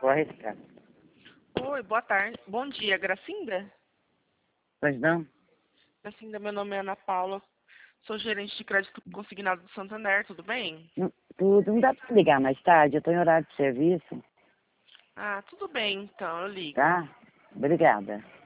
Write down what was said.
corre esse cara. Oi, boa tarde. Bom dia, Gracinda? Pois não? Gracinda, meu nome é Ana Paula. Sou gerente de crédito consignado do Santander, tudo bem? Tudo. Não dá pra ligar mais tarde? Eu tô em horário de serviço, Ah, tudo bem, então, eu ligo. tá? Obrigada.